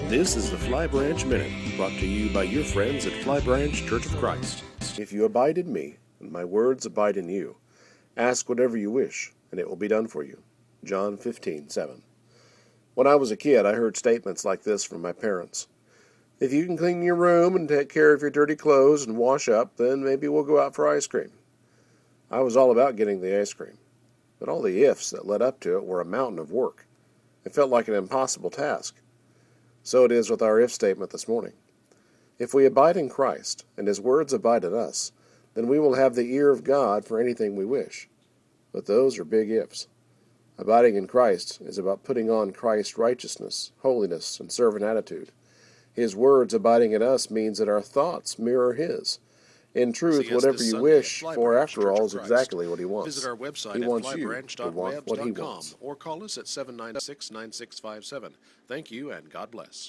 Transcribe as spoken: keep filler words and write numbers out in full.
This is the Fly Branch Minute, brought to you by your friends at Fly Branch Church of Christ. If you abide in me, and my words abide in you, ask whatever you wish, and it will be done for you. John fifteen seven. When I was a kid, I heard statements like this from my parents. If you can clean your room and take care of your dirty clothes and wash up, then maybe we'll go out for ice cream. I was all about getting the ice cream, but all the ifs that led up to it were a mountain of work. It felt like an impossible task. So it is with our if statement this morning. If we abide in Christ, and His words abide in us, then we will have the ear of God for anything we wish. But those are big ifs. Abiding in Christ is about putting on Christ's righteousness, holiness, and servant attitude. His words abiding in us means that our thoughts mirror His. In truth, whatever you wish for, after all, is exactly what He wants. Visit our website He at wants you flybranch to dot want webs what He dot com wants. or call us at seven nine six, nine six five seven. Thank you and God bless.